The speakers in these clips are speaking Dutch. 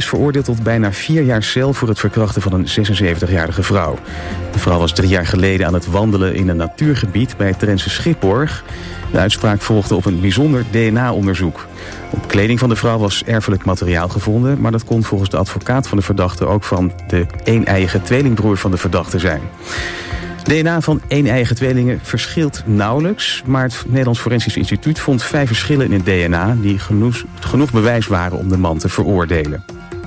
is veroordeeld tot bijna 4 jaar cel voor het verkrachten van een 76-jarige vrouw. De vrouw was 3 jaar geleden aan het wandelen in een natuurgebied bij het Drentse Schipborg. De uitspraak volgde op een bijzonder DNA-onderzoek. Op kleding van de vrouw was erfelijk materiaal gevonden, maar dat kon volgens de advocaat van de verdachte ook van de een-eiige tweelingbroer van de verdachte zijn. DNA van een-eigen tweelingen verschilt nauwelijks, maar het Nederlands Forensisch Instituut vond 5 verschillen in het DNA die genoeg bewijs waren om de man te veroordelen.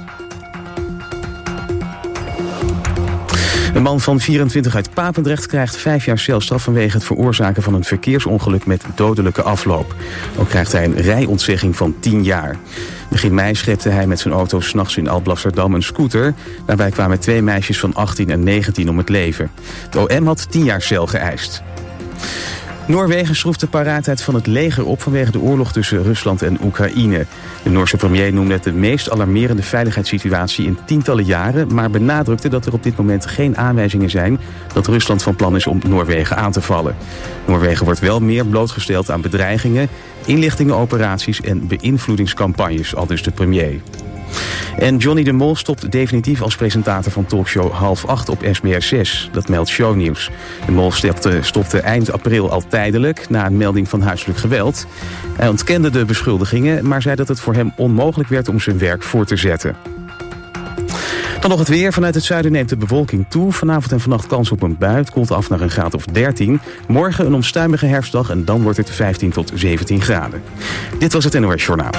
Een man van 24 uit Papendrecht krijgt 5 jaar celstraf vanwege het veroorzaken van een verkeersongeluk met dodelijke afloop. Ook krijgt hij een rijontzegging van 10 jaar. Begin mei schepte hij met zijn auto 's nachts in Alblasserdam een scooter. Daarbij kwamen 2 meisjes van 18 en 19 om het leven. Het OM had 10 jaar cel geëist. Noorwegen schroeft de paraatheid van het leger op vanwege de oorlog tussen Rusland en Oekraïne. De Noorse premier noemde het de meest alarmerende veiligheidssituatie in tientallen jaren, maar benadrukte dat er op dit moment geen aanwijzingen zijn dat Rusland van plan is om Noorwegen aan te vallen. Noorwegen wordt wel meer blootgesteld aan bedreigingen, inlichtingenoperaties en beïnvloedingscampagnes, aldus de premier. En Johnny de Mol stopt definitief als presentator van talkshow 7:30 op SBS6. Dat meldt Shownieuws. De Mol stopte eind april al tijdelijk na een melding van huiselijk geweld. Hij ontkende de beschuldigingen, maar zei dat het voor hem onmogelijk werd om zijn werk voor te zetten. Dan nog het weer. Vanuit het zuiden neemt de bewolking toe. Vanavond en vannacht kans op een bui. Het koelt af naar een graad of 13. Morgen een onstuimige herfstdag en dan wordt het 15 tot 17 graden. Dit was het NOS Journaal.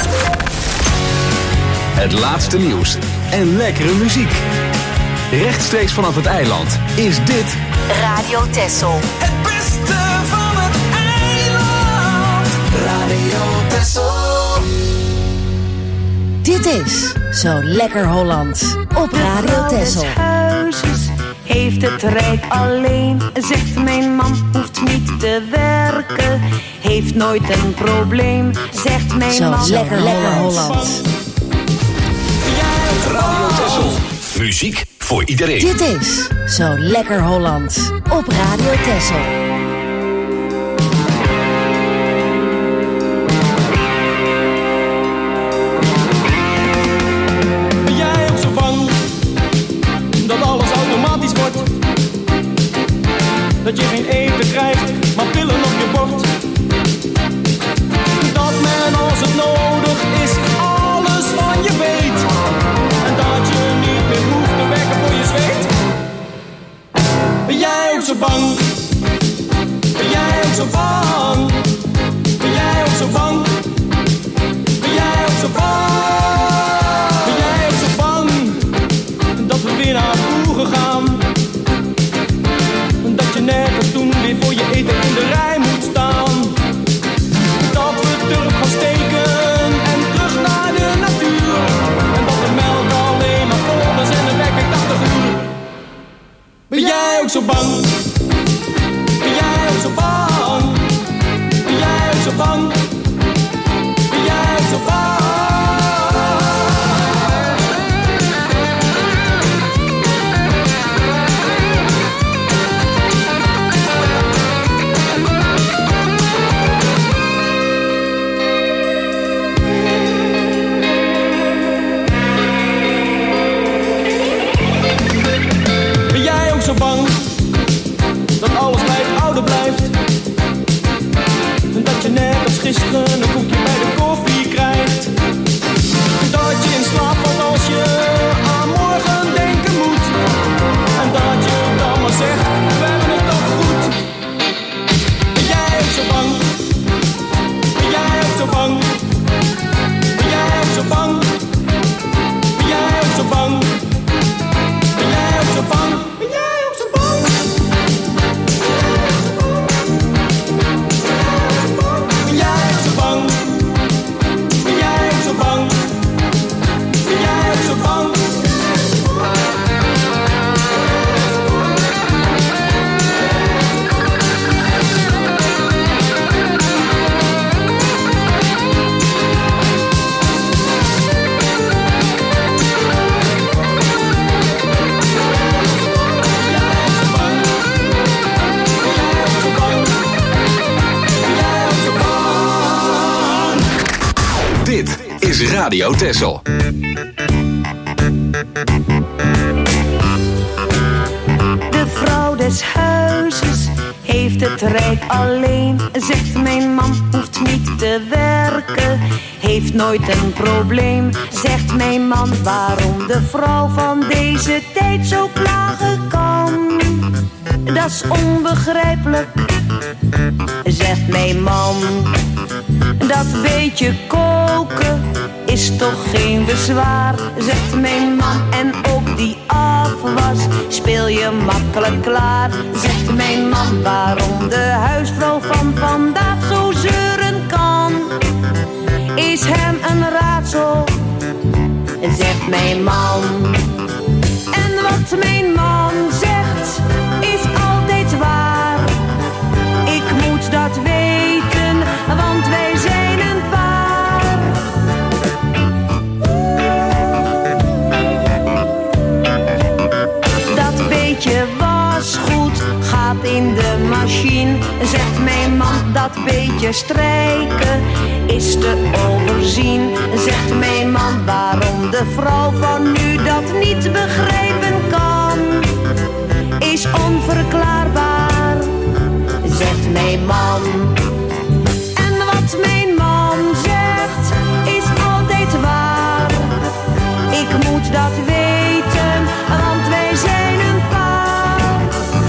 Het laatste nieuws en lekkere muziek. Rechtstreeks vanaf het eiland is dit Radio Texel. Het beste van het eiland. Radio Texel. Dit is Zo Lekker Holland op Radio Texel. Heeft het rijk alleen, zegt mijn man, hoeft niet te werken. Heeft nooit een probleem, zegt mijn Zo man. Lekker Holland. Radio Texel. Muziek voor iedereen. Dit is Zo Lekker Holland op Radio Texel. Ben jij ook zo bang dat alles automatisch wordt? Dat je geen eten krijgt, maar pillen op je bord? Dat men als het nodig is alles van je weet. En dat je niet meer hoeft te werken voor je zweet. Ben jij ook zo bang? Ben jij ook zo bang? Ben jij ook zo bang? Ben jij ook zo bang? Ben jij ook zo bang dat we weer naar vroeger gaan? Dat je net als toen weer voor je eten in de rij moet staan? Dat we terug gaan steken en terug naar de natuur. En dat de melk alleen maar vol is en de wekker 80 uur. Ben jij ook zo bang? Ben jij ook zo bang? Ben jij ook zo bang? Ben jij ook zo bang? Ben jij ook zo bang dat alles bij het oude blijft? En dat je net als gisteren een koekje bij de koffie krijgt? Dat je in slaap valt als je aan morgen denken moet? En dat je dan maar zegt, we hebben het toch goed? Ben jij ook zo bang? Ben jij ook zo bang? Ben jij ook zo bang? Ben jij ook zo bang? Ben jij ook zo bang? Ben jij ook zo bang? Ben jij ook zo bang? Ben jij ook zo bang? Ben jij ook zo bang? Dit is Radio Texel. het rijk alleen, zegt mijn man, hoeft niet te werken. Heeft nooit een probleem, zegt mijn man, waarom de vrouw van deze tijd zo klagen kan. Dat is onbegrijpelijk, zegt mijn man. Dat beetje koken is toch geen bezwaar, zegt mijn man. En ook die afwas speel je makkelijk klaar, zegt mijn man. Waarom de huisvrouw van vandaag zo zeuren kan, is hem een raadsel, zegt mijn man. En wat mijn man zegt, is altijd waar. Ik moet dat weten, want wij zijn een paar. Dat beetje wasgoed gaat in de machine, zegt mijn man. Dat beetje strijken is te overzien, zegt mijn man. Waarom de vrouw van nu dat niet begrijpen kan, is onverklaarbaar, zegt mijn man. En wat mijn man zegt, is altijd waar. Ik moet dat weten, want wij zijn een paar.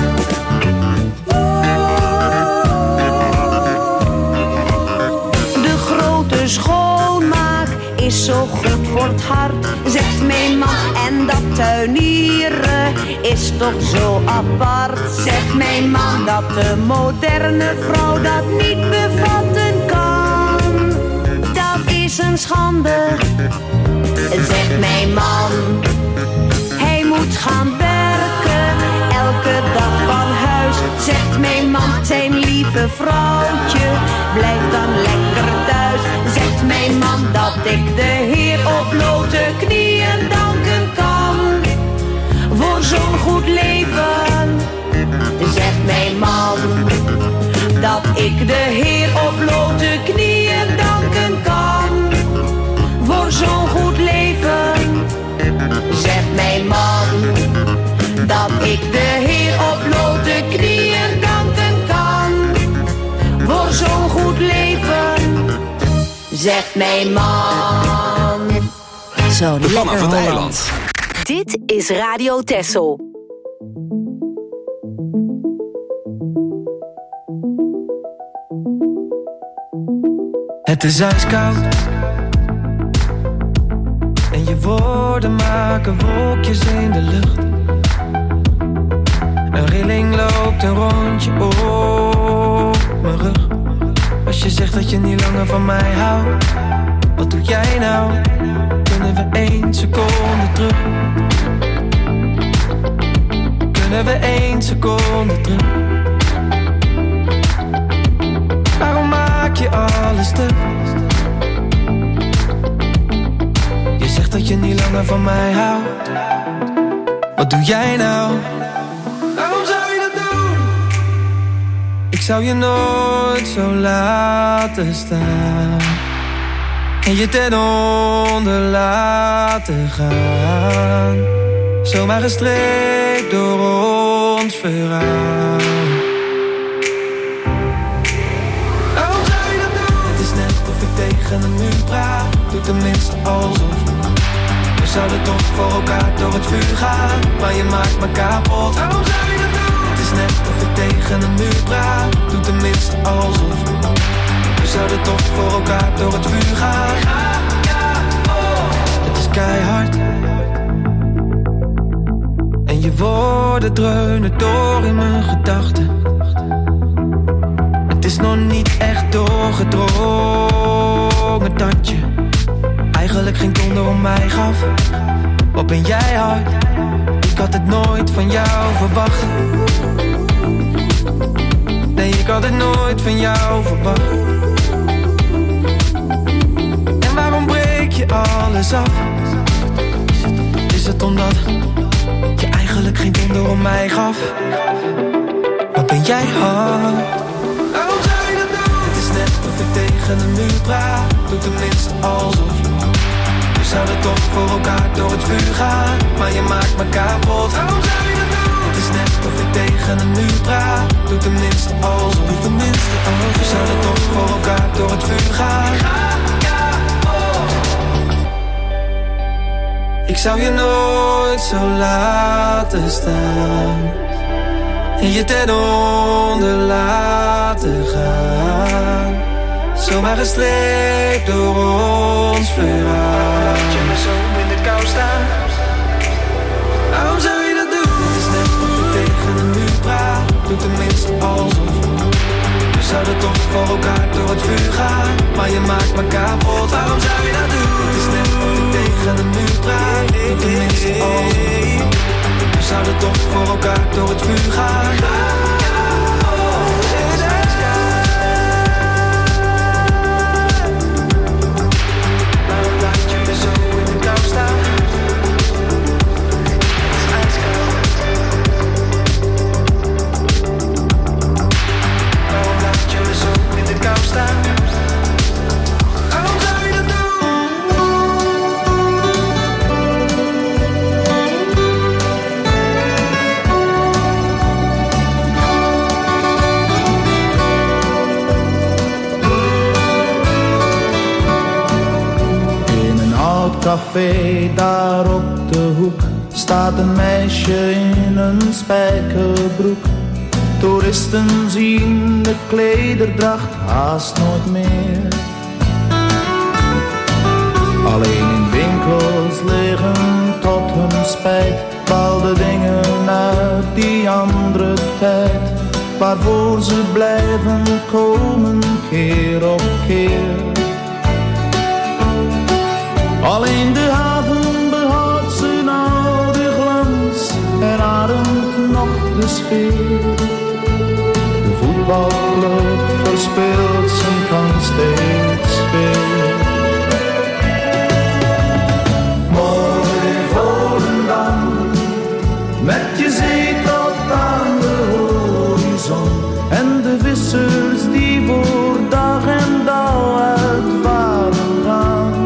De grote schoonmaak is zo goed voor het hart, zegt mijn man. En dat tuinieren is toch zo apart, zegt mijn man. Dat de moderne vrouw dat niet bevatten kan, dat is een schande, zegt mijn man. Hij moet gaan werken, elke dag van huis, zegt mijn man. Zijn lieve vrouwtje blijft dan lekker thuis, zegt mijn man. Dat ik de Heer op blote knieën danken kan voor zo'n goed leven, zegt mijn man. Dat ik de Heer op blote knieën danken kan voor zo'n goed leven, zegt mijn man. Dat ik de Heer op blote knieën danken kan voor zo'n goed leven, zegt mijn man. Zo lekker Vanaf het Holland. eiland. Dit is Radio Texel. Het is ijskoud en je woorden maken wolkjes in de lucht. Een rilling loopt een rondje op mijn rug. Als je zegt dat je niet langer van mij houdt, wat doe jij nou? Kunnen we 1 seconde terug? Kunnen we 1 seconde terug? Waarom maak je alles stuk? Je zegt dat je niet langer van mij houdt. Wat doe jij nou? Waarom zou je dat doen? Ik zou je nooit zo laten staan en je ten onder laten gaan. Zomaar gestreept door ons verhaal. Waarom zou je dat doen? Het is net of ik tegen een muur praat. Doe tenminste alsof. We zouden toch voor elkaar door het vuur gaan, maar je maakt me kapot. Waarom zou je dat doen? Het is net of ik tegen een muur praat. Doe tenminste alsof. We zouden toch voor elkaar door het vuur gaan. Het is keihard en je woorden dreunen door in mijn gedachten. Het is nog niet echt doorgedrongen dat je eigenlijk geen donder om mij gaf. Wat ben jij hard? Ik had het nooit van jou verwacht. Nee, ik had het nooit van jou verwacht. En waarom breek je alles af? Is het omdat je eigenlijk geen donder om mij gaf? Wat ben jij hard? Waarom zou je dat doen? Het is net of ik tegen een muur praat. Doe tenminste alsof. We zouden toch voor elkaar door het vuur gaan, maar je maakt me kapot. Waarom zou je dat doen? Het is net of ik tegen een muur praat. Doe tenminste alsof, we zouden toch voor elkaar door het vuur gaan. Ik zou je nooit zo laten staan en je ten onder laten gaan. Zomaar gestreept door ons verhaal. Laat je me zo in de kou staan. Waarom zou je dat doen? Het is net of ik tegen een muur praat. Doe tenminste alsof, we zouden toch voor elkaar door het vuur gaan. Maar je maakt me kapot. Waarom zou je dat doen? Het is net of ik tegen een muur praat. Doe tenminste alsof, we zouden toch voor elkaar door het vuur gaan. Waarom laat je me zo in de kou staan? Waarom laat je me zo in de kou staan? Waarom zou je dat doen? In een oud café daar op de hoek staat een meisje in een spijkerbroek. Toeristen zien de klederdracht haast nooit meer. Alleen in winkels liggen tot hun spijt bepaalde dingen uit die andere tijd, waarvoor ze blijven komen keer op keer. Alleen de haven behoudt zijn oude glans en ademt nog de sfeer. De voetbalclub verspeelt zijn kans steeds weer. Mooi Volendam, met je zee tot aan de horizon en de vissers die voor dag en dauw uitvaren gaan.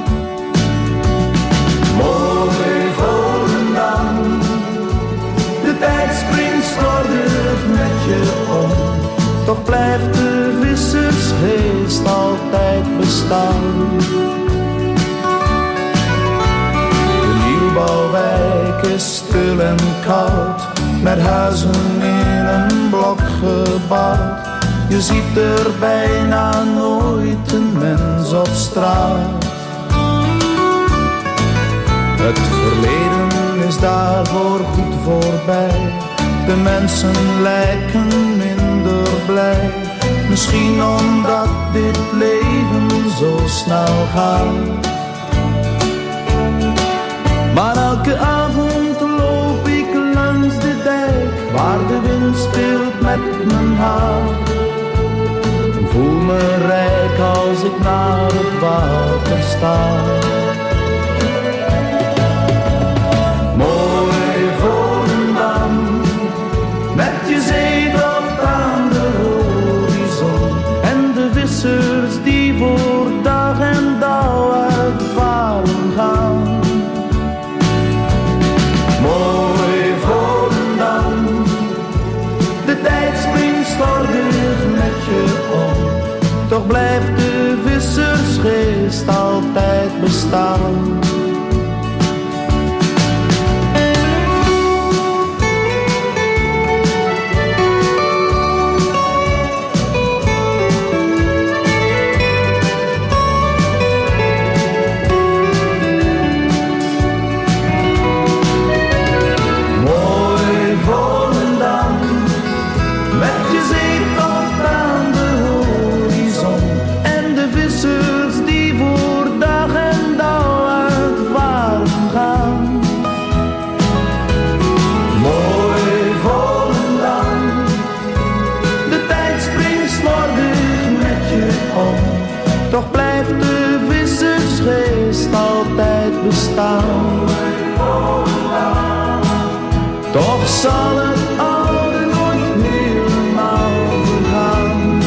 Mooi Volendam, de tijd springt slordig met je om, toch blijft de vissersgeest altijd bestaan. De nieuwbouwwijk is stil en koud, met huizen in een blok gebouwd. Je ziet er bijna nooit een mens op straat. Het verleden is daarvoor goed voorbij. De mensen lijken minder blij. Misschien omdat dit leven zo snel gaat. Maar elke avond loop ik langs de dijk, waar de wind speelt met mijn haar. Voel me rijk als ik naar het water sta. Mooi Volendam, met je zee tot aan de horizon en de vissers die voor dag en dauw uitvaren gaan. Mooi Volendam, de tijd springt slordig met je om, toch blijft de vissersgeest altijd bestaan. Toch blijft de vissersgeest altijd bestaan. Toch zal het oude nooit helemaal vergaan.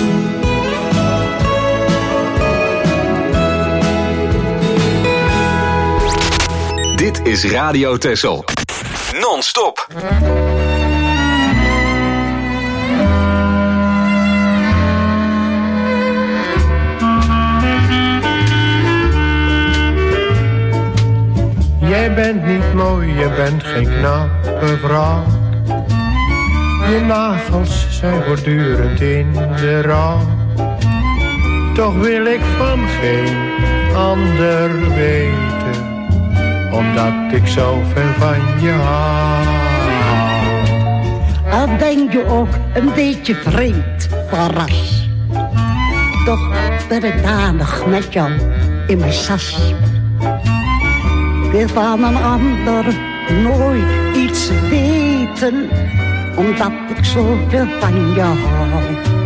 Dit is Radio Texel. Non-stop. Jij bent niet mooi, je bent geen knappe vrouw. Je nagels zijn voortdurend in de rouw. Toch wil ik van geen ander weten, omdat ik zo ver van je hou. Al ben je ook een beetje vreemd van ras, toch ben ik danig met jou in mijn sas. Ik wil van een ander nooit iets weten, omdat ik zoveel van je hou.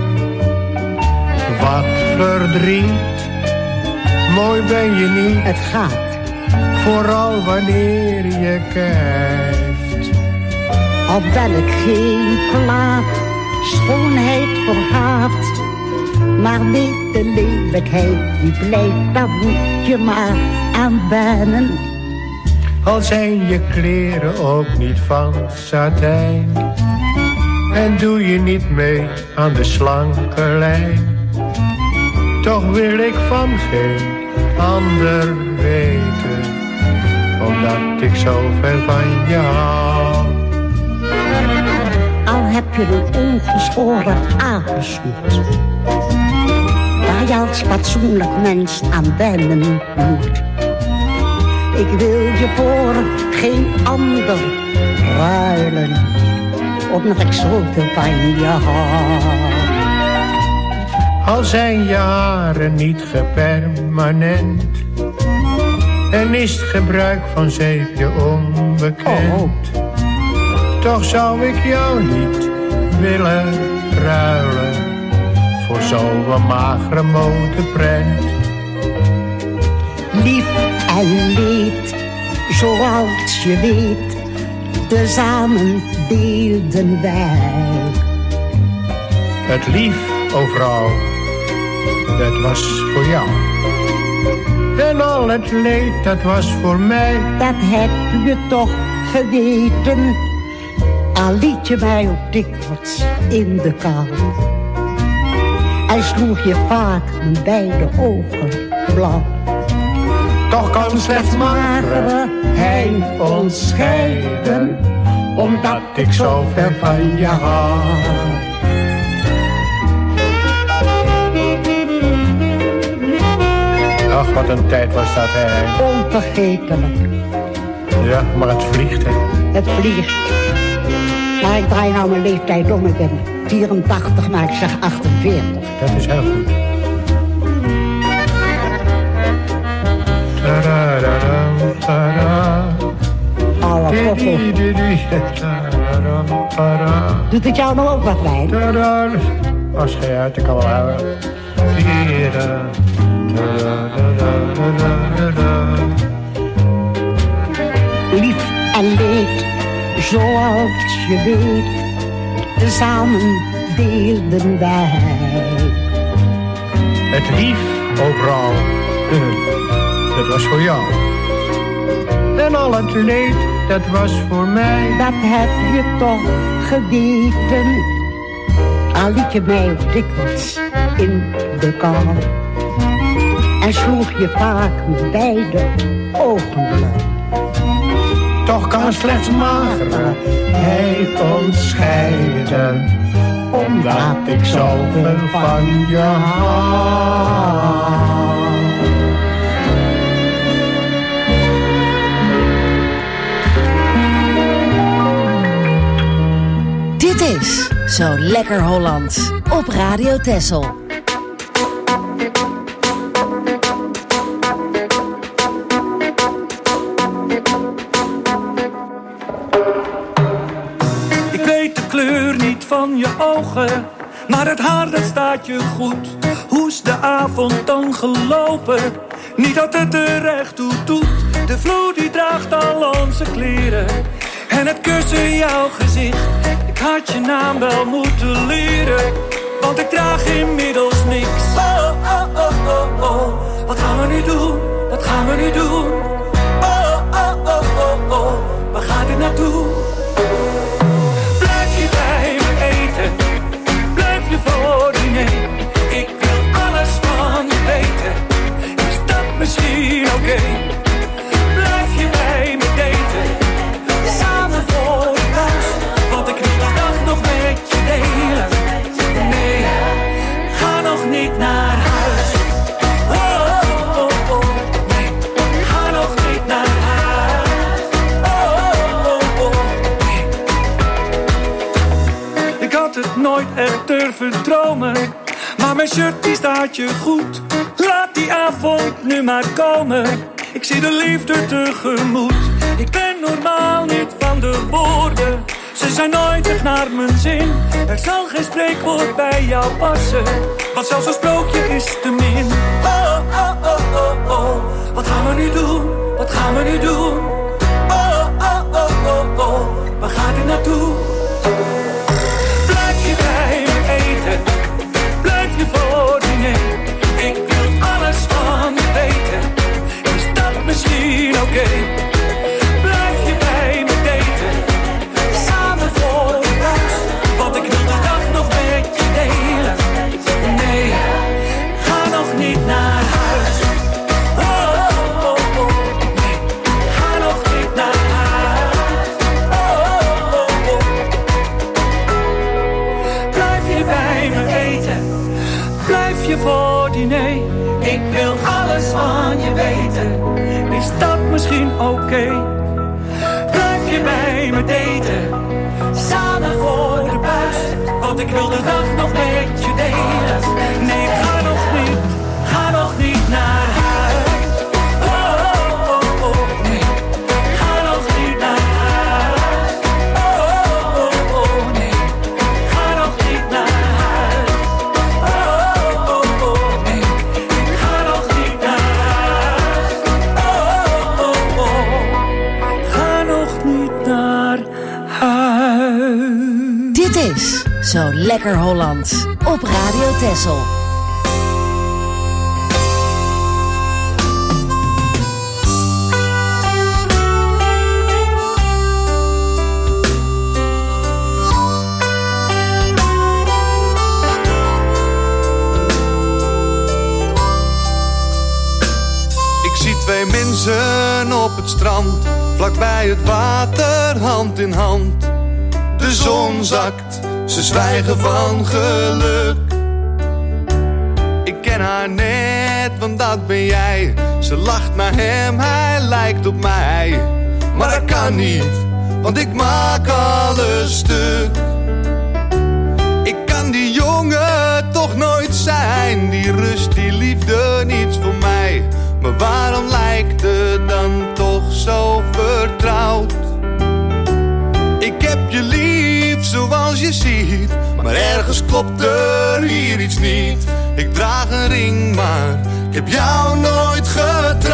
Wat verdriet, mooi ben je niet. Het gaat, vooral wanneer je kijft. al ben ik geen plaat, schoonheid vergaat. Maar weet de lelijkheid die blijft, daar moet je maar aan wennen. Al zijn je kleren ook niet van satijn, en doe je niet mee aan de slanke lijn. Toch wil ik van geen ander weten, omdat ik zo ver van je hou. Al heb je een ongeschoren apensoet, waar je als fatsoenlijk mens aan wennen moet. Ik wil je voor geen ander ruilen, omdat ik zoveel van je hou. Al zijn je haren niet gepermanent, en is het gebruik van zeepje onbekend. Toch zou ik jou niet willen ruilen voor zo'n magere modeprent. Lief en leed, zoals je weet, tezamen deelden wij. Het lief, o vrouw, dat was voor jou. En al het leed, dat was voor mij. Dat heb je toch geweten, al liet je mij ook dikwijls in de kou. Hij sloeg je vaak mijn beide ogen blauw. Toch kan slechts magere hij ons scheiden, omdat ik zo ver van je hou. Ach, wat een tijd was dat, hè. Onvergetelijk. Ja, maar het vliegt, hè. Het vliegt. Maar ik draai nou mijn leeftijd om. Ik ben 84, maar ik zeg 48. Dat is heel goed. Alle koppel. Doet het jou nog ook wat bij? Als je uit, ik kan wel houden. Lief en leed, zoals je weet, tezamen deelden wij. Het lief, overal, dat was voor jou. En al het leed, dat was voor mij. Dat heb je toch geweten, al liet je mij ook dikwijls in de kou. En sloeg je vaak met beide ogen blauw. Toch kan slechts magerheid ons scheiden, omdat ik zoveel van je hou. Dit is Zo Lekker Hollands op Radio Texel. Van je ogen, maar het haar dat staat je goed. Hoe is de avond dan gelopen? Niet dat het er recht toe doet. De vloed die draagt al onze kleren en het kussen jouw gezicht. Ik had je naam wel moeten leren, want ik draag inmiddels niks. Oh, oh, oh, oh, oh. Wat gaan we nu doen? Wat gaan we nu doen? Oh, oh, oh, oh, oh. Waar gaat dit naartoe? Blijf je bij me eten? Blijf je voor diner? Ik wil alles van je weten. Is dat misschien oké? Blijf je bij me nooit echt durven dromen. Maar mijn shirt die staat je goed. Laat die avond nu maar komen. Ik zie de liefde tegemoet. Ik ben normaal niet van de woorden. Ze zijn nooit echt naar mijn zin. Er zal geen spreekwoord bij jou passen. Want zelfs een sprookje is te min. Oh, oh, oh, oh, oh. Wat gaan we nu doen? Wat gaan we nu doen? Oh, oh, oh, oh, oh. Waar gaat dit naartoe? Blijf je bij me eten? Blijf je voor diner? Ik wil alles van je weten. Is dat misschien oké? Blijf je bij me daten? Samen voor de buis. Want ik wil de dag nog met je delen. Nee, ga nog niet naar huis. Oh, oh, oh, oh. Nee, ga nog niet naar huis. Oh, oh, oh. Blijf je bij me eten? Blijf je voor diner? Ik wil alles van je weten. Is dat misschien oké? Blijf je bij me daten? Samen voor de buis. Want ik wil de dag nog met je delen. Nee, ga nog niet naar huis. Oh, oh, oh, oh. Nee, ga nog niet naar huis. Oh, oh, oh, nee, ga nog niet naar huis. Oh, oh, oh, nee, ga nog niet naar huis. Oh, oh, oh, ga nog niet naar huis. Dit is Zo Lekker Hollands op Radio Texel. Ik zie twee mensen op het strand, vlakbij het water, hand in hand. De zon zakt, ze zwijgen van geluk. Ik ken haar net, want dat ben jij. Ze lacht naar hem, hij lijkt op mij. Maar dat kan niet, want ik maak alles stuk. Ik kan die jongen toch nooit zijn. Die rust, die liefde, niets voor mij. Maar waarom lijkt het dan toch zo vertrouwd? Ik heb je lief zoals je ziet, maar ergens klopt er hier iets niet. Ik draag een ring, maar ik heb jou nooit getrouwd.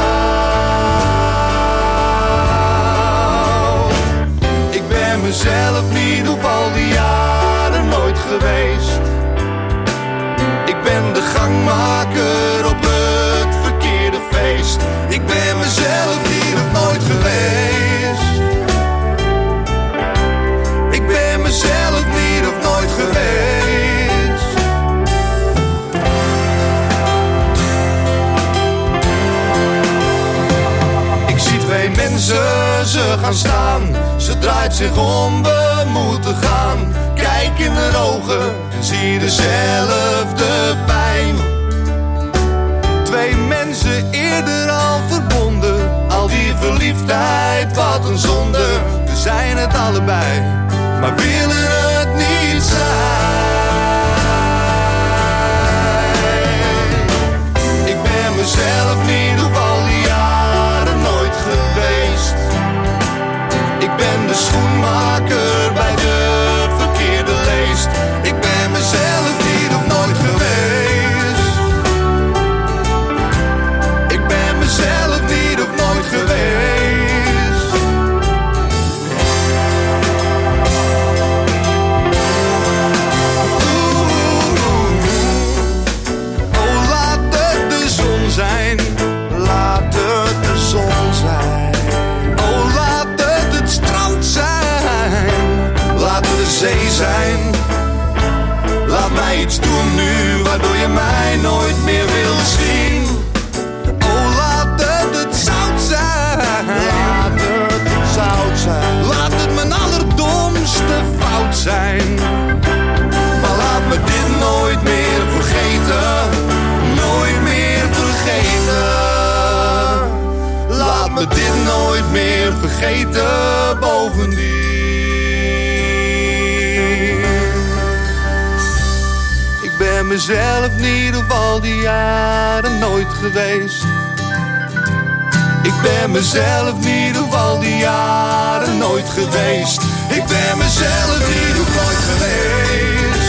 Ik ben mezelf niet op al die jaren nooit geweest. Ik ben de gangmaker op het verkeerde feest. Ik ben mezelf niet of nooit geweest. Ik ben mezelf niet of nooit geweest. Ik zie twee mensen, ze gaan staan. Ze draait zich om, we moeten gaan. Kijk in haar ogen en zie dezelfde pijn. Twee mensen eerder al verbonden. Al die verliefdheid, wat een zonde. We zijn het allebei, maar willen het niet zijn. Ik ben mezelf niet op al die jaren nooit geweest. Ik ben de schoenmaker bij de verkeerde leest. Ik ben mezelf niet of nooit geweest. Ik ben mezelf niet of nooit geweest. Zee zijn. Laat mij iets doen nu waardoor je mij nooit meer wil zien. Oh, laat het zout zijn. Laat het zout zijn. Laat het mijn allerdomste fout zijn. Maar laat me dit nooit meer vergeten. Nooit meer vergeten. Laat me dit nooit meer vergeten bovendien. mezelf in ieder geval die jaren nooit geweest. Ik ben mezelf in ieder geval die jaren nooit geweest. Ik ben mezelf in ieder geval nooit geweest.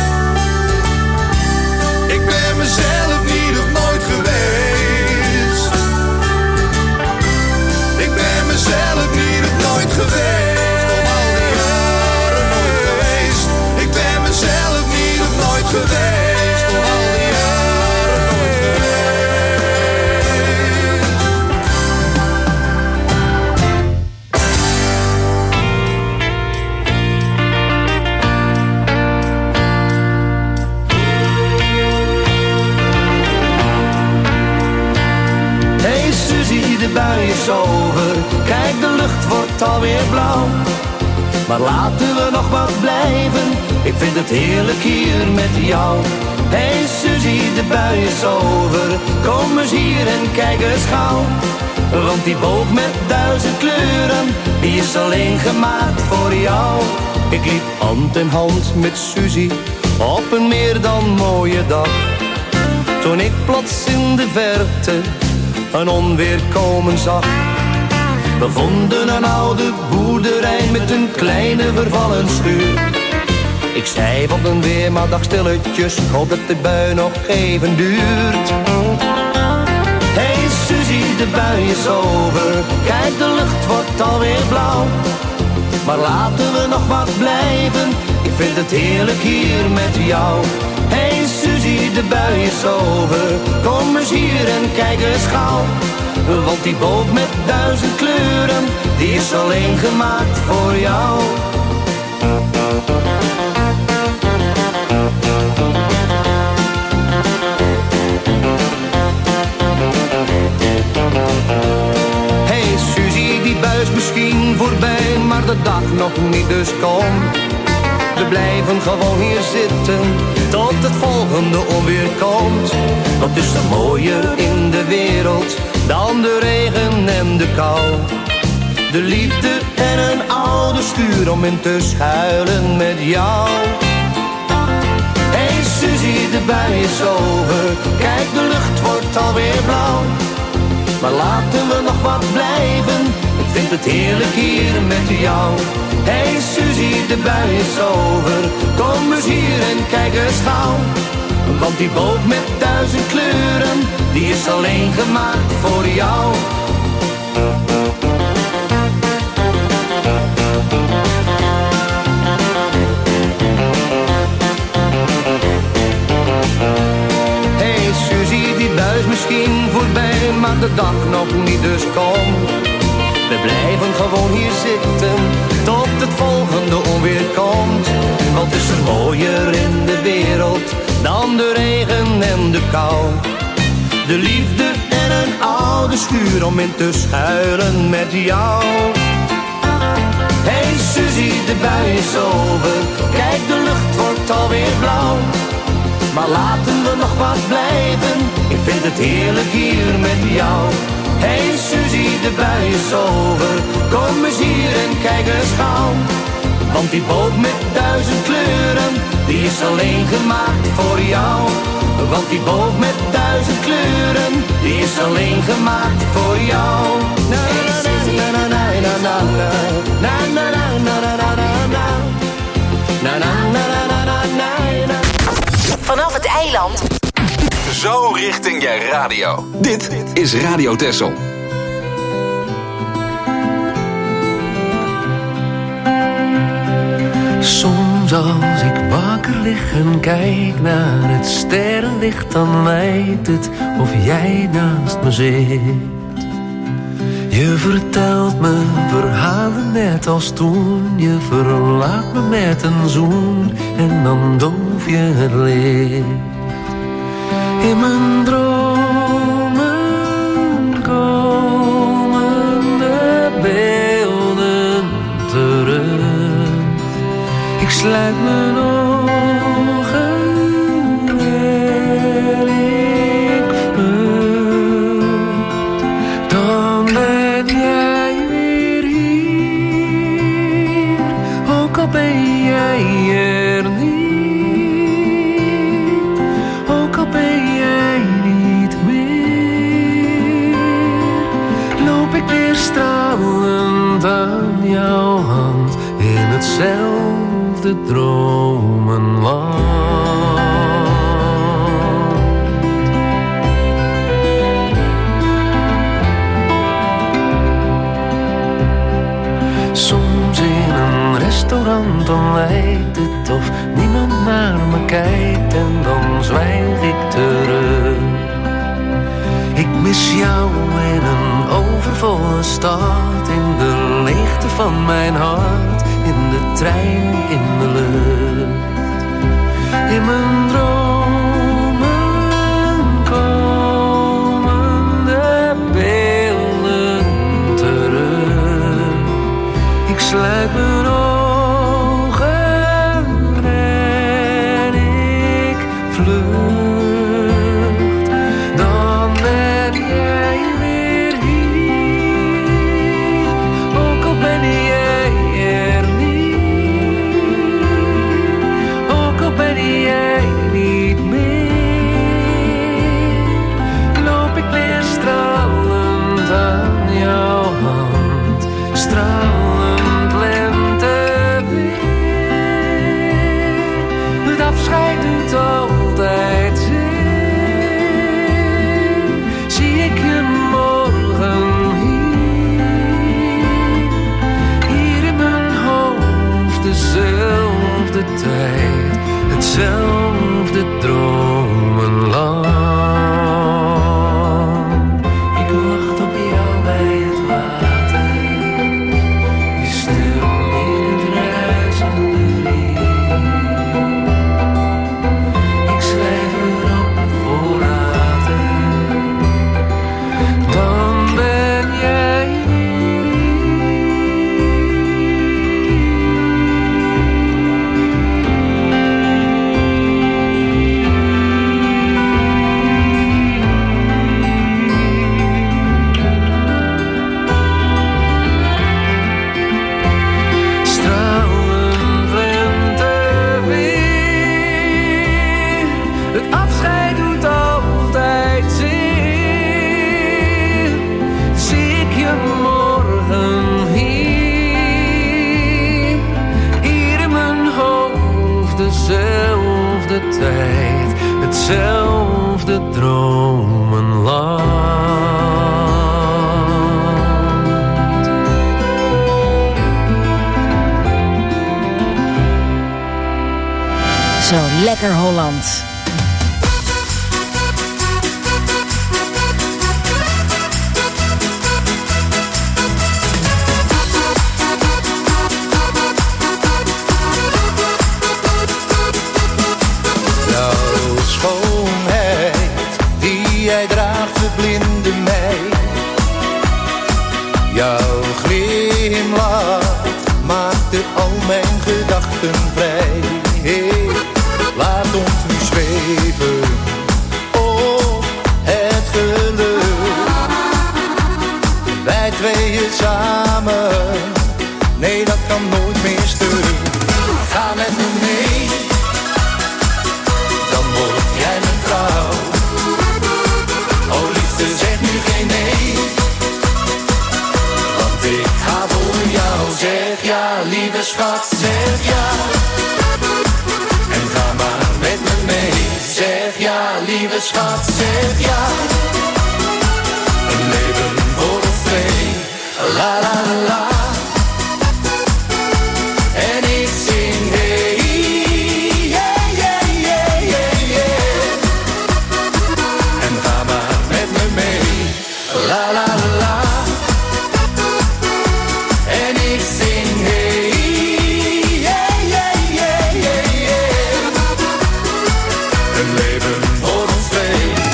Ik ben mezelf in ieder geval nooit geweest. Ik ben mezelf in ieder geval nooit geweest. Om al die jaren nooit geweest. Ik ben mezelf in ieder geval nooit geweest. Om al die jaren nooit geweest. De bui is over, kijk de lucht wordt alweer blauw. Maar laten we nog wat blijven, ik vind het heerlijk hier met jou. Hey Suzie, de bui is over, kom eens hier en kijk eens gauw. Want die boog met 1000 kleuren, die is alleen gemaakt voor jou. Ik liep hand in hand met Suzie, op een meer dan mooie dag. Toen ik plots in de verte een onweer komen zag. We vonden een oude boerderij met een kleine vervallen schuur. Ik zei van een weer, maar dacht stilletjes, ik hoop dat de bui nog even duurt. Hey Suzie, de bui is over, kijk de lucht wordt alweer blauw. Maar laten we nog wat blijven, ik vind het heerlijk hier met jou. Hey Suzie, de bui is over, kom eens hier en kijk eens gauw. Want die boog met 1000 kleuren, die is alleen gemaakt voor jou. Hey Suzie, die bui is misschien voorbij, maar de dag nog niet, dus kom. We blijven gewoon hier zitten, tot het volgende onweer komt. Wat is er mooier in de wereld, dan de regen en de kou. De liefde en een oude schuur om in te schuilen met jou. Hey Suzie, de bui is over, kijk de lucht wordt alweer blauw. Maar laten we nog wat blijven, ik vind het heerlijk hier met jou. Hey Suzie, de bui is over, kom eens hier en kijk eens gauw. Want die boog met 1000 kleuren, die is alleen gemaakt voor jou. Hey Suzie, die bui is misschien voorbij, maar de dag nog niet, dus kom. We blijven gewoon hier zitten, tot het volgende onweer komt. Wat is er mooier in de wereld, dan de regen en de kou. De liefde en een oude schuur om in te schuilen met jou. Hey Suzie, de bui is over, kijk de lucht wordt alweer blauw. Maar laten we nog wat blijven, ik vind het heerlijk hier met jou. Hey Suzie, de bui is over, kom eens hier en kijk eens gauw. Want die boog met 1000 kleuren, die is alleen gemaakt voor jou. Want die boog met 1000 kleuren, die is alleen gemaakt voor jou. Na na na na na na na na na na na na na na na na na. Vanaf het eiland. Zo richting je radio. Dit is Radio Texel. Soms als ik wakker lig en kijk naar het sterrenlicht, dan lijkt het of jij naast me zit. Je vertelt me verhalen net als toen. Je verlaat me met een zoen en dan doof je het licht. In mijn dromen komen de beelden terug. Ik sluit mijn ogen en ik vlucht. Dan ben jij weer hier, ook al ben jij er niet. jouw hand in hetzelfde dromenland. Soms in een restaurant dan lijkt het of niemand naar me kijkt en dan zwijg ik terug. Ik mis jou in een overvolle stad, in de leegte van mijn hart, in de trein, in de lucht. In mijn dromen komen de beelden terug. Ik sluit mijn ogen en ik vlucht. Dan ben jij weer hier, ook al ben jij er niet, ook al ben jij niet meer, loop ik weer stralend aan jouw hand, stralend lenteweer. Het afscheid doet altijd zeer. Zie ik je morgen hier in mijn hoofd, dezelfde tijd, hetzelfde dromenland. Ik wacht op jou bij het water, je stil in het ruisende riet. Ik schrijf erop voor later, dan ben jij stralend lenteweer. Het afscheid doet altijd zeer. Zie ik je morgen hier in mijn hoofd, dezelfde tijd, hetzelfde dromenland. Zo lekker Holland. Jouw schoonheid, die jij draagt, verblindde mij. Jouw glimlach maakte al mijn gedachten vrij. Hey, laat ons nu zweven op het geluk. Wij tweeën samen, nee dat kan nooit meer stuk. Ga met me mee, dan word jij mijn vrouw. Oh liefde, zeg nu geen nee, want ik ga voor jou. Zeg ja, lieve schat, zeg ja. En ga maar met me mee. Zeg ja, lieve schat, zeg ja. Een leven voor ons twee, la la la la. En ik zing hey, yeah, yeah, yeah, yeah, yeah. En ga maar met me mee, la la la la. En ik zing hey, yeah, yeah, yeah, yeah, yeah. Een leven voor ons twee.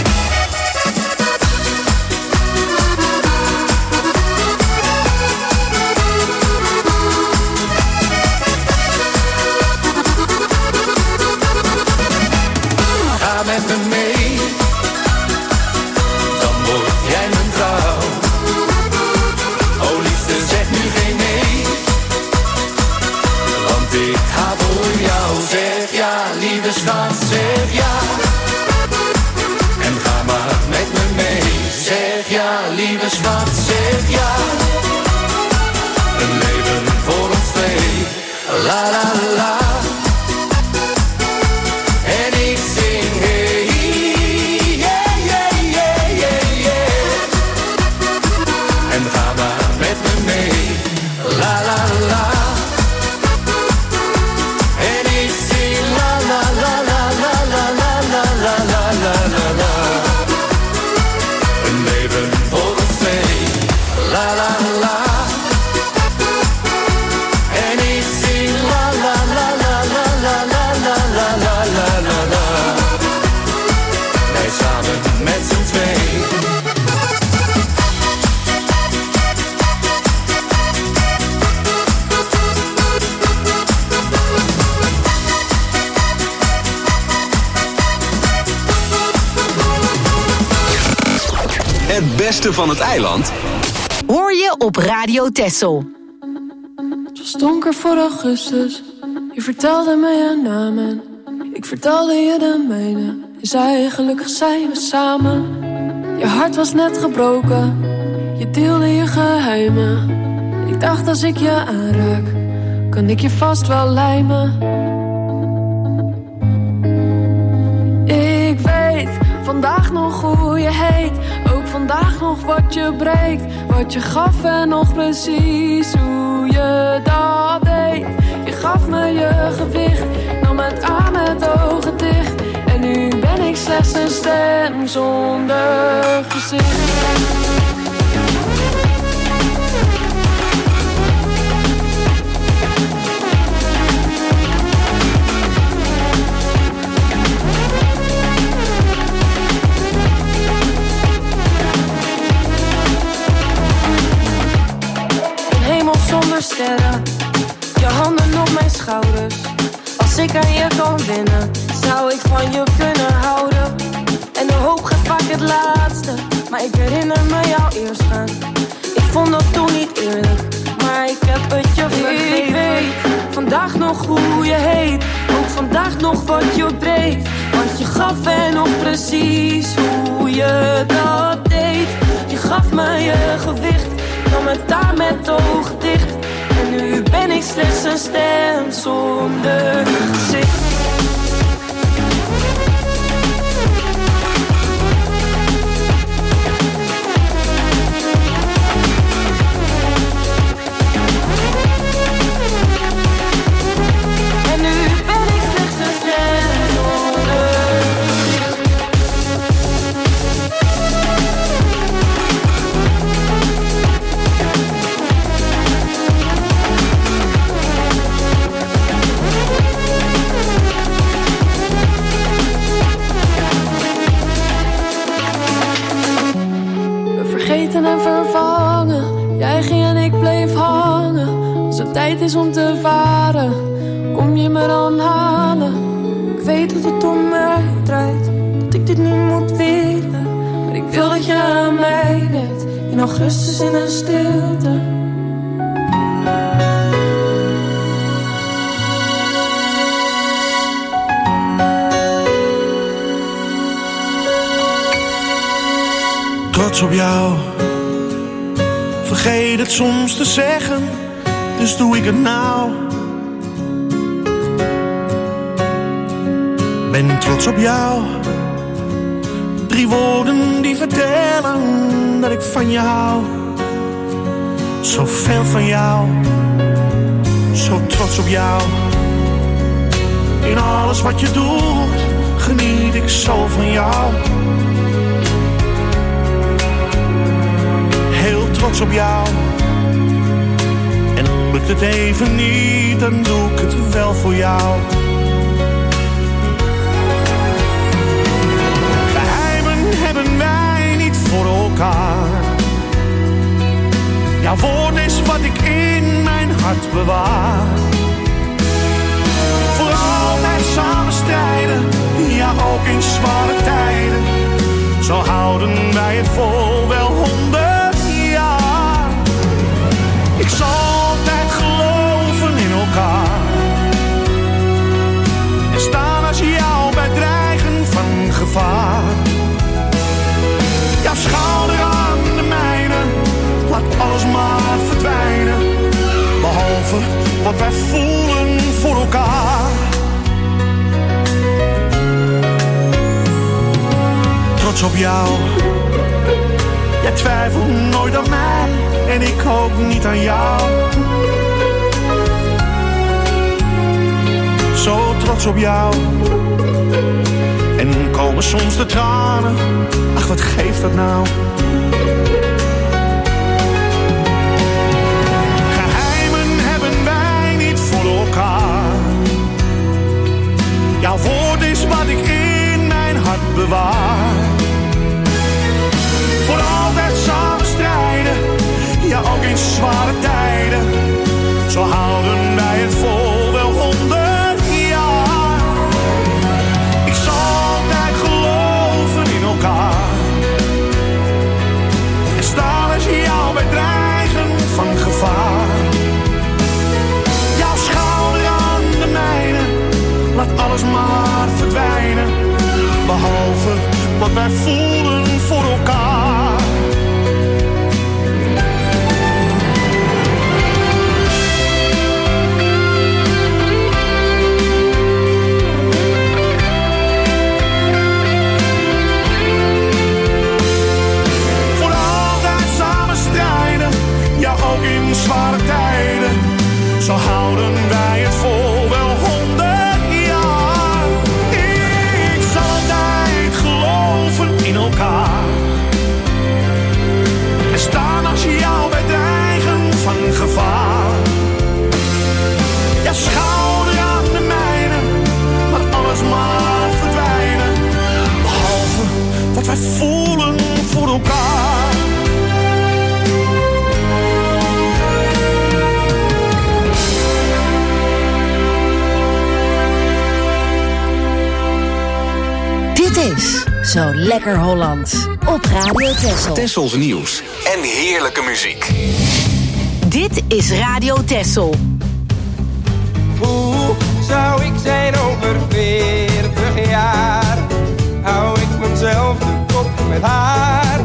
beste van het eiland hoor je op Radio Texel. Het was donker voor augustus. Je vertelde me je naam en ik vertelde je de mijne. Je zei gelukkig zijn we samen. Je hart was net gebroken. Je deelde je geheimen. Ik dacht als ik je aanraak, kan ik je vast wel lijmen. Ik weet vandaag nog hoe je heet. Ook vandaag nog wat je breekt. Wat je gaf en nog precies hoe je dat deed. Je gaf me je gewicht, nam het aan met ogen dicht. En nu ben ik slechts een stem zonder gezicht. Zonder sterren, je handen op mijn schouders. Als ik aan je kan winnen, zou ik van je kunnen houden. En de hoop gaat vaak het laatste, maar ik herinner me jou eerst gaan. Ik vond dat toen niet eerlijk, maar ik heb het je vergeven. Ik weet vandaag nog hoe je heet, ook vandaag nog wat je breekt. Wat je gaf en nog precies hoe je dat deed. Je gaf me je gewicht, nam het daar met de ogen dicht. En nu ben ik slechts een stem zonder gezicht. En nu ben ik slechts een stem zonder gezicht. Vergeten en vervangen, jij ging en ik bleef hangen. Als het tijd is om te varen, kom je me dan halen. Ik weet dat het om mij draait, dat ik dit nu moet willen. Maar ik wil dat je aan mij denkt, in augustus in een stilte. Trots op jou. Vergeet het soms te zeggen, dus doe ik het nou. Ben trots op jou. 3 woorden die vertellen dat ik van je hou. Zoveel van jou. Zo trots op jou. In alles wat je doet, geniet ik zo van jou. Trots op jou. En lukt het even niet, dan doe ik het wel voor jou. Geheimen hebben wij niet voor elkaar. Jouw woord is wat ik in mijn hart bewaar. Voor altijd samen strijden, ja ook in zware tijden. Zo houden wij het vol wel 100. Ik zal altijd geloven in elkaar. En staan als jou bij dreigen van gevaar. Jouw schouder aan de mijne, laat alles maar verdwijnen. Behalve wat wij voelen voor elkaar. Trots op jou. Jij twijfelt nooit aan mij en ik ook niet aan jou. Zo trots op jou. En komen soms de tranen. Ach, wat geeft dat nou? Geheimen hebben wij niet voor elkaar. Jouw woord is wat ik in mijn hart bewaar. Voor altijd samen strijden, ja ook in zware tijden. Zo houden wij het vol wel 100 jaar. Ik zal altijd geloven in elkaar. wat wij voelen voor elkaar. Voor altijd samen strijden, ja ook in zware tijden. Zo houden wij het vol wel 100 jaar. Ik zal altijd geloven in elkaar. En staan als je jou bij dreigen van gevaar. Ja, schouder aan de mijne, laat alles maar verdwijnen. Behalve wat wij voelen voor elkaar. Dit is Zo Lekker Holland op Radio Texel. Tessels nieuws en heerlijke muziek. Dit is Radio Texel. Hoe zou ik zijn over 40 jaar? Hou ik mezelf de kop met haar?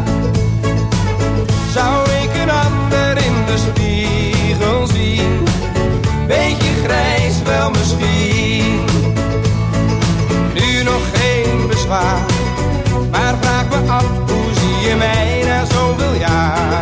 Zou ik een ander in de spiegel zien? Beetje grijs wel misschien. Nu nog geen bezwaar, maar vraag me af, hoe zie je mij na zoveel jaar?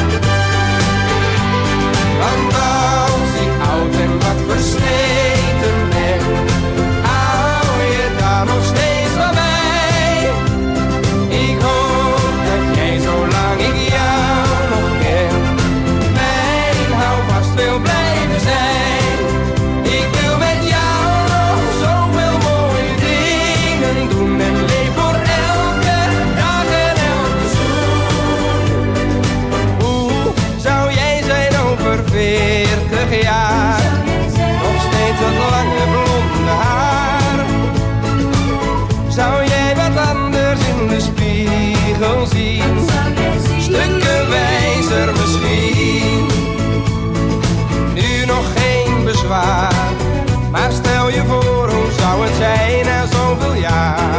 Want als ik oud en wat versleten ben, hou je dan nog steeds van mij? Ik hoop dat jij, zolang ik jou nog ken, mijn houvast wil blijven zijn. Ik wil met jou nog zoveel mooie dingen doen en leef voor elke dag en elke zoen. Hoe zou jij zijn over 40 jaar? Nog steeds dat lange blonde haar. Zou jij wat anders in de spiegel zien? Stukken wijzer misschien. Nu nog geen bezwaar, maar stel je voor, hoe zou het zijn na zoveel jaar?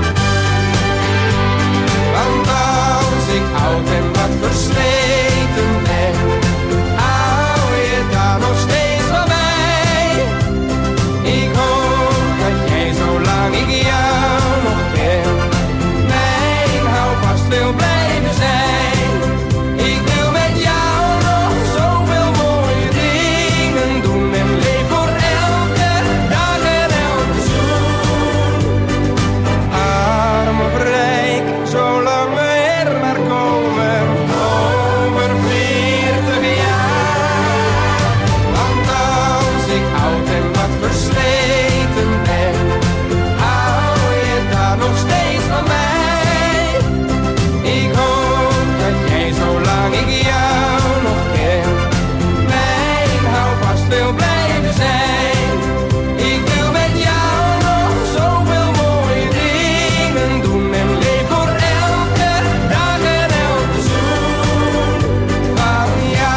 Want als ik oud en wat versleten ben, hou je dan nog steeds van mij? Ik hoop dat jij, zolang ik jou nog ken, mijn houvast wil blijven zijn. Ik wil met jou nog zoveel mooie dingen doen en leef voor elke dag en elke zoen. Arm of rijk, zolang we er maar komen, over 40 jaar. Want als ik oud en wat versleten ben, hou je dan nog steeds van mij? Ik hoop dat jij, zolang ik jou nog ken, mijn houvast wil blijven zijn. Ik wil met jou nog zoveel mooie dingen doen en leef voor elke dag en elke zoen van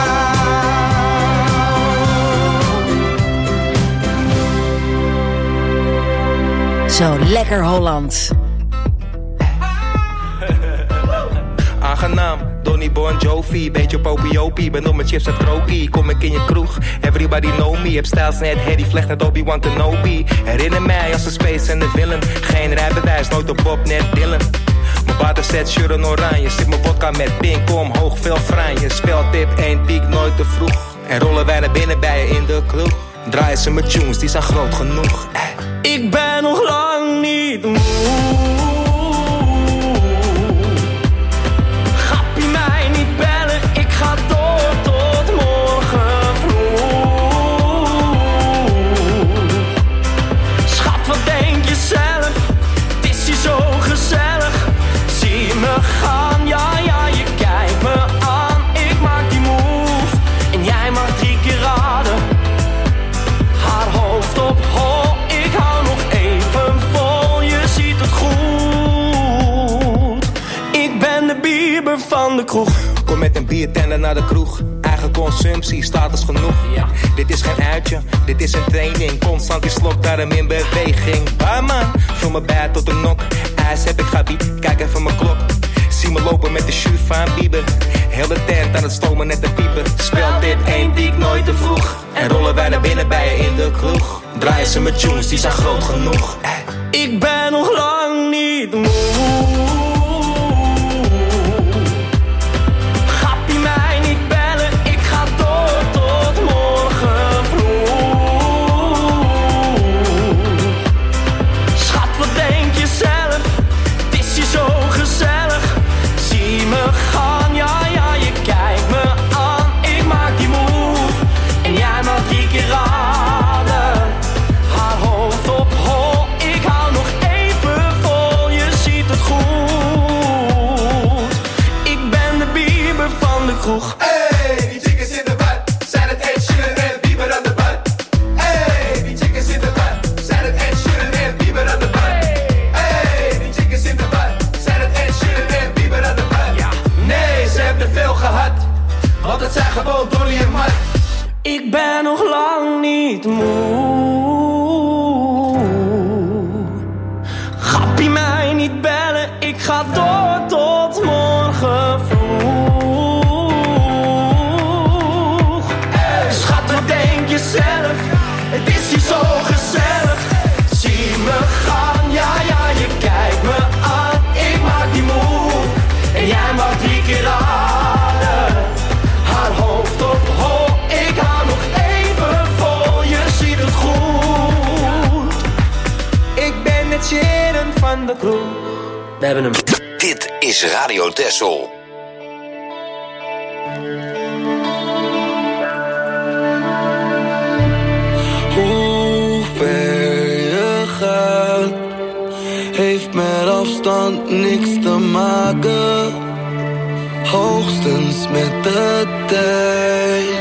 jou. Zo Lekker Holland. Aangenaam, Donny Bon Jovi, beetje popiopie, ben op mijn chips en krokie. Kom ik in je kroeg, everybody know me. Heb stijls net Harry Vlecht, net Obi-Wan Kenobi. Herinner mij als de space en de villain. Geen rijbewijs, nooit op Bob, net Dylan. Mijn water zet shirt en oranje, zit mijn vodka met pink omhoog, veel franje. Speltip 1 piek, nooit te vroeg. En rollen wij naar binnen bij je in de kroeg. Draaien ze met tunes, die zijn groot genoeg. Ik ben nog lang niet moe. Gappie mij niet bellen, ik ga door tot morgen vroeg. Schat, wat denk je zelf? Het is hier zo gezellig. Zie me gaan, ja, je kijkt me aan. Ik maak die move en jij mag 3 keer raden. Haar hoofd op hol, ik hou nog even vol. Je ziet het goed. Ik ben de Bieber van de kroeg. Kom met een biertender naar de kroeg. Eigen consumptie, status genoeg. Ja. Dit is geen uitje, dit is een training. Constant die slok, daarom in beweging. Barman, vul me bij tot de nok. huis heb ik gabi, kijk even mijn klok. Zie me lopen met de shoe van Bieber. Heel de tent aan het stomen net de pieper. Spel dit één die ik nooit te vroeg. En rollen wij naar binnen bij je in de kroeg. Draaien ze met tunes, die zijn groot genoeg. Ik ben nog lang niet moe. Gappie mij niet bellen, ik ga door tot morgen vroeg. Schat, wat denk je zelf? Het is hier zo gezellig. Zie me gaan, ja, ja, je kijkt me aan. Ik maak die move en jij maakt die keer raden. Haar hoofd op hol, ik hou nog even vol, je ziet het goed. Ik ben de Bieber van de kroeg. Hey, die chicks in de bad, zijn het Ed Sheeran en Bieber aan de bad. Hey, die chicks in de bad, zijn het Ed Sheeran en Bieber aan de bad. Hey, die chicks in de bad, zijn het Ed Sheeran en Bieber aan de bad. Ja, nee, ze hebben veel gehad, want het zijn gewoon Dolly en Mart. Ik ben nog lang niet moe. Gappie mij niet bellen, ik ga door tot morgen vroeg. Schat, wat denk je zelf? Het is hier zo gezellig. Zie me gaan, ja, ja, je kijkt me aan. Ik maak die move en jij maakt 3 keer raden. Haar hoofd op hol, ik hou nog even vol, je ziet het goed. Ik ben het Sharon van de kroeg. We hebben hem. Dit is Radio Texel. Hoe ver je gaat, heeft met afstand niks te maken. Hoogstens met de tijd.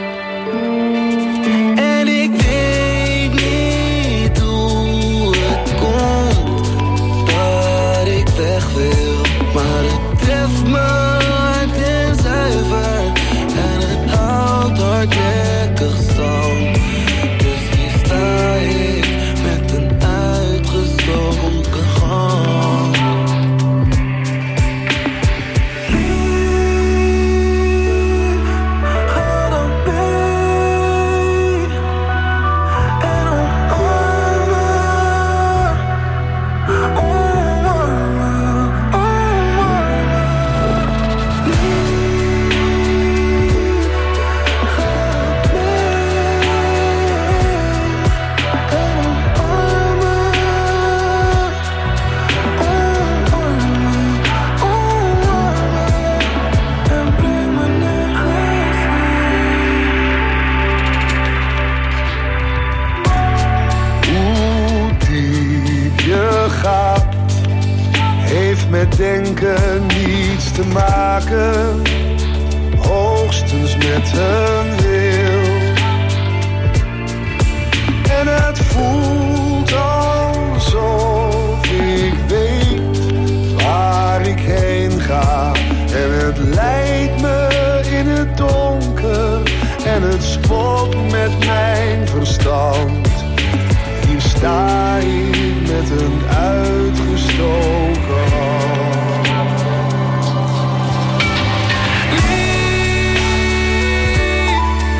En ik weet niet hoe het komt dat ik weg wil. Maar het treft me hard en zuiver. En het houdt hardnekkig stand. Dus hier sta ik met een uitgestoken hand. Met denken niets te maken, hoogstens met een wil. En het voelt alsof ik weet waar ik heen ga. En het leidt me in het donker en het spot met mijn verstand. Hier sta ik met een uitgestoken hand. Lief,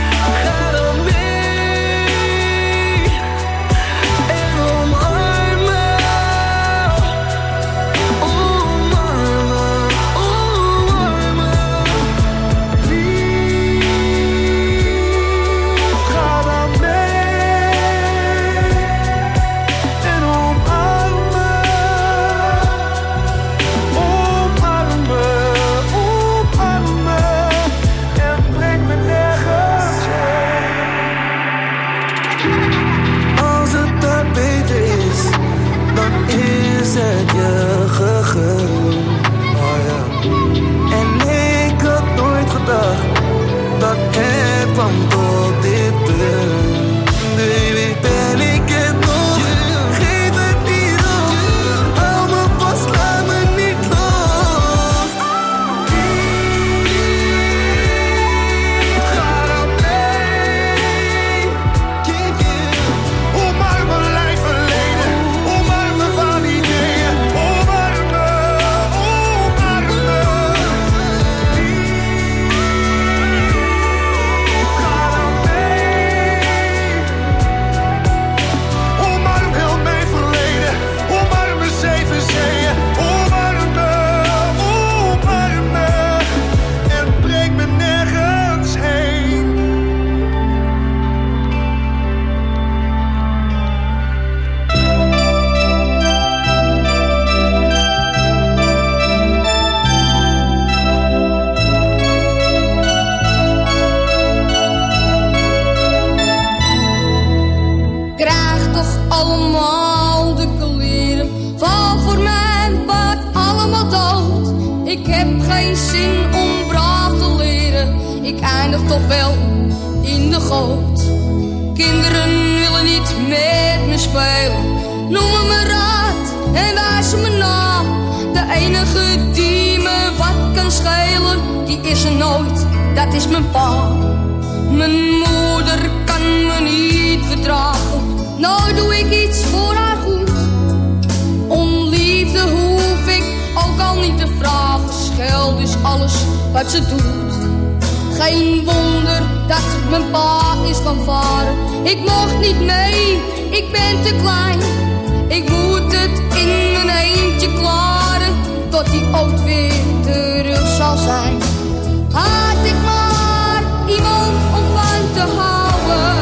geen zin om braaf te leren. Ik eindig toch wel in de goot. Kinderen willen niet met me spelen. Noem me raad en wijs me na. De enige die me wat kan schelen, die is er nooit, dat is mijn pa. Mijn moeder kan me niet verdragen. Nou doe ik iets voor haar goed. Om liefde hoef ik ook al niet te vragen. Scheld is alles wat ze doet. Geen wonder dat mijn pa is gaan varen. Ik mocht niet mee, ik ben te klein. Ik moet het in mijn eentje klaren, tot die ooit weer terug zal zijn. Had ik maar iemand om van te houden.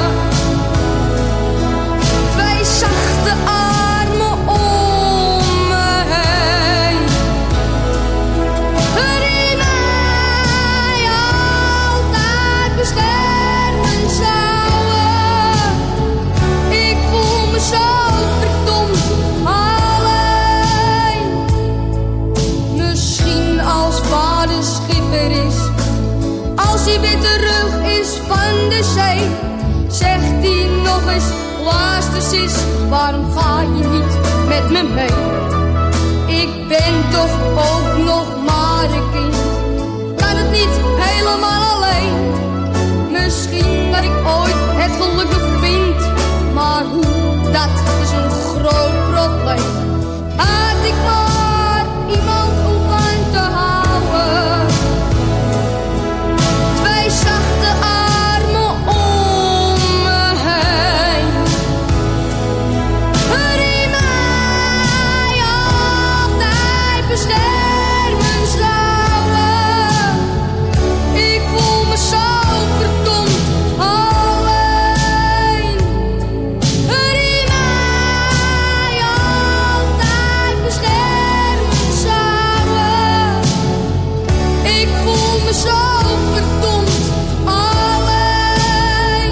Twee zachte armen om me heen. Die mij altijd beschermen zouden. Ik voel me zo verdomd alleen. Misschien als vader schipper is, als hij weer terug is van de zee, zegt hij nog eens, luister sis, waarom ga je niet met me mee? Ik ben toch ook nog maar een kind, kan het niet helemaal alleen. Misschien dat ik ooit het geluk nog vind, maar hoe, dat is een groot probleem. Had ik maar iemand om van te houden. Twee zachte armen om me heen. Die mij altijd beschermen zouden. Ik voel me zo verdomd alleen. Die mij altijd beschermen zouden. Ik voel me zo verdomd alleen.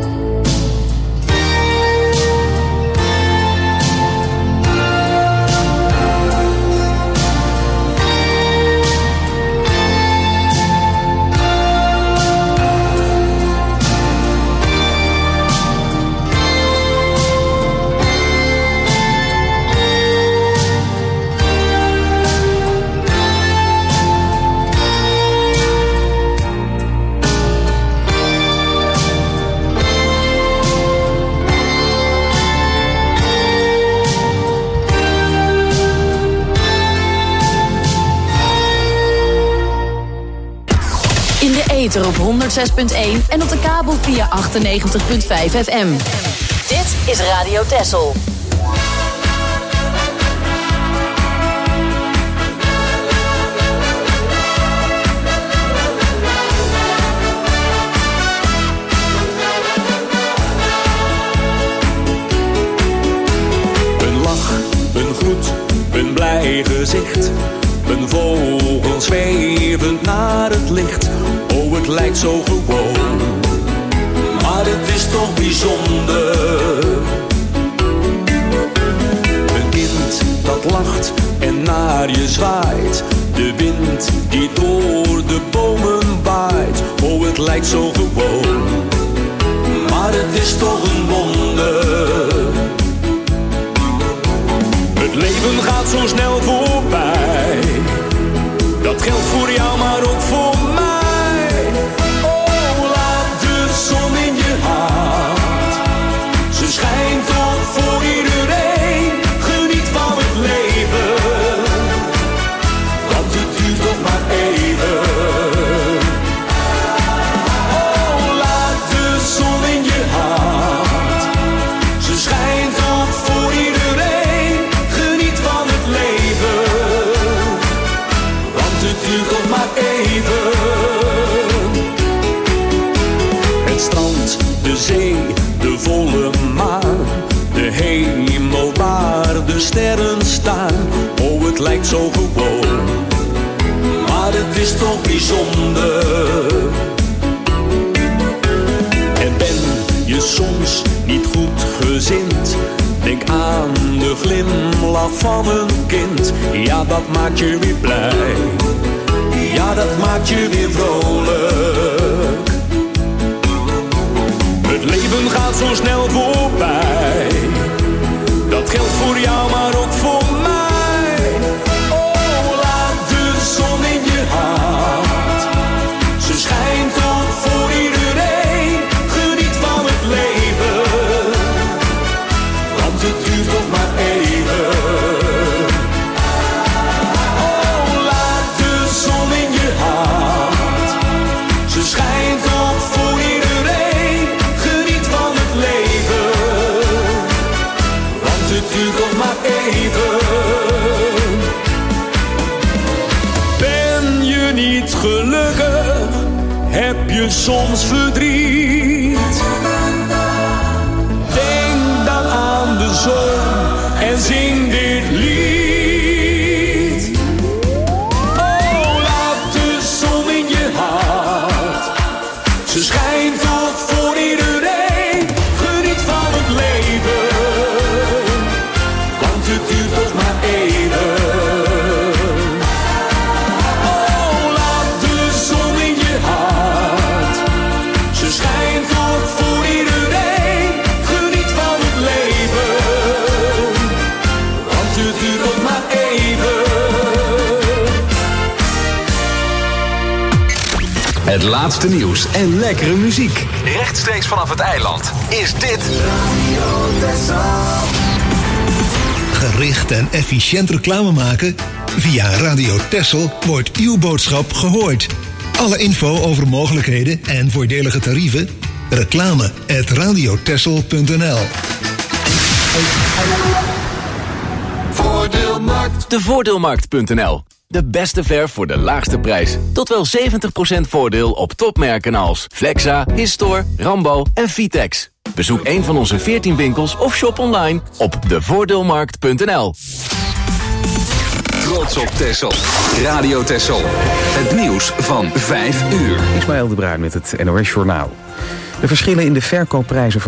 In de ether op 106.1 en op de kabel via 98.5 FM. Dit is Radio Texel. Een lach, een groet, een blij gezicht. Een vogel zwevend naar het licht. Oh, het lijkt zo gewoon, maar het is toch bijzonder. Een kind dat lacht en naar je zwaait. De wind die door de bomen waait. Oh, het lijkt zo gewoon, maar het is toch een wonder. Het leven gaat zo snel voorbij. Dat geldt voor jou, maar ook voor mij. Oh, laat de zon in je hart. Ze schijnt toch voor iedereen. Geniet van het leven, want het duurt toch maar even. Oh, laat de zon in je hart. Ze schijnt toch voor iedereen. Geniet van het leven, want het duurt toch maar even. Het strand, de zee, de volle maan. De hemel waar de sterren staan. Oh, het lijkt zo gewoon, maar het is toch bijzonder. En ben je soms niet goed gezind? Denk aan de glimlach van een kind. Ja, dat maakt je weer blij. ja dat maakt je weer vrolijk. Het leven gaat zo snel voorbij, dat geldt voor jou maar ook voor mij. Oh, laat de zon in je hart, ze schijnt ook voor iedereen. Geniet van het leven, want het duurt toch maar even. Oh, laat de zon in je hart, ze schijnt ook voor iedereen. Geniet van het leven, want het duurt toch maar even. Ben je niet gelukkig, heb je soms verdriet? Denk dan aan de zon en zing dit lied. Oh, laat de zon in je hart, ze schijnt ook voor iedereen. Geniet van het leven, want het duurt toch maar even. Oh, laat de zon in je hart, ze schijnt ook voor iedereen. Geniet van het leven, want het duurt toch maar even. Het laatste nieuws en lekkere muziek. Rechtstreeks vanaf het eiland is dit Gericht en efficiënt reclame maken? Via Radio Texel wordt uw boodschap gehoord. Alle info over mogelijkheden en voordelige tarieven? reclame@radiotexel.nl. Voordeelmarkt. De Voordeelmarkt.nl. De beste verf voor de laagste prijs. Tot wel 70% voordeel op topmerken als Flexa, Histor, Rambo en Vitex. Bezoek een van onze 14 winkels of shop online op devoordeelmarkt.nl. Trots op Texel. Radio Texel. Het nieuws van 5 uur. Ismaël de Bruin met het NOS Journaal. De verschillen in de verkoopprijzen